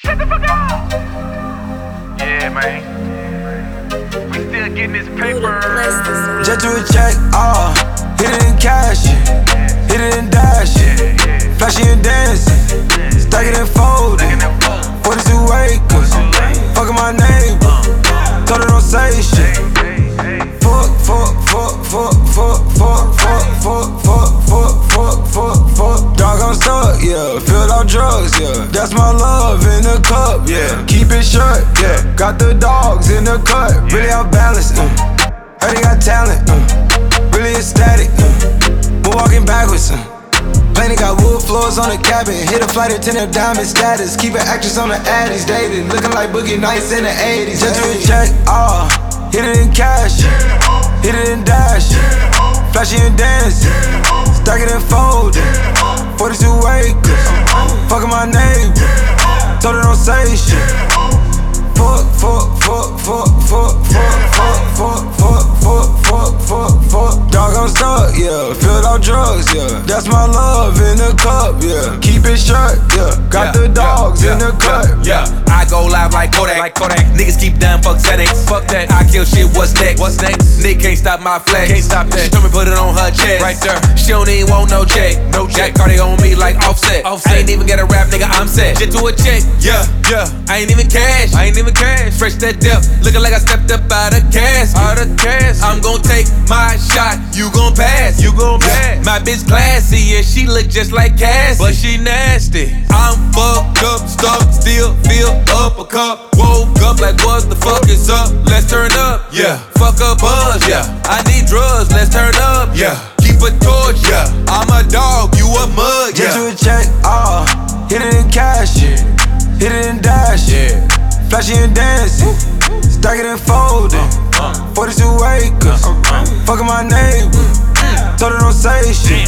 Shut the fuck up! Yeah, man. We still getting this paper. Just do a check, hit it in cash, hit it in dash, flashy and dancing, stack it and fold it. 42 acres, fucking my neighbor, told her don't say shit. Fuck, dog, I'm stuck, yeah. Filled out drugs, yeah. That's my love in the cup, yeah. Keep it shut, yeah. Got the dogs in the cut, really out balanced, Heard he got talent, really ecstatic, we're walking backwards, Planet got wood floors on the cabin. Hit a flight attendant, diamond status. Keep an actress on the addies, dated. Looking like Boogie Nights in the 80s. Just do a check, hit it in cash, hit it in dash, flashy and dancing, stack it and fold it. 42 acres, fucking my neighbor, told her don't say shit. Dog, I'm stuck, yeah. Filled out drugs, yeah. That's my love in the cup, yeah. Keep it shut, yeah. Got the dogs in the cut, yeah. I go live like Kodak. Niggas keep down, fuck settings. Fuck that, I kill shit, what's next? Nick can't stop my flex. Can't stop that. She told me put it on her chest. Right there. She don't even want no check. No check. Cardi on me like Offset. I ain't even get a rap, nigga, I'm set. Shit to a check, yeah. I ain't even cash. Fresh that depth, looking like I stepped up out of cash. I'm gon' take my shot, you gon' pass. My bitch classy and she look just like Cassie, but she nasty. I'm fucked up, stuck, still feel up a cup. Woke up like what the fuck is up? Let's turn up, yeah. Fuck a buzz, yeah. I need drugs, let's turn up, yeah. Keep a torch, yeah. I'm a dog, you a mug, yeah. Get you a check, hit it in cash, hit it in dash, flashy and dancing, stack it and fold it. 42 acres, fucking my neighbor, told her don't say shit.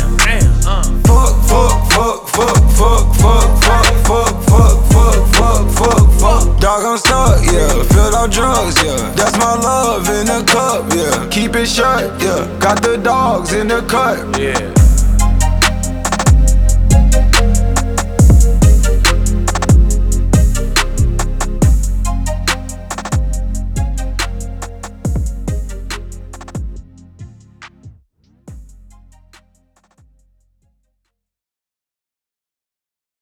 Fuck. Dog, I'm stuck, yeah. Filled out drugs, yeah. That's my love in the cup, yeah. Keep it shut, yeah. Got the dogs in the cut, yeah.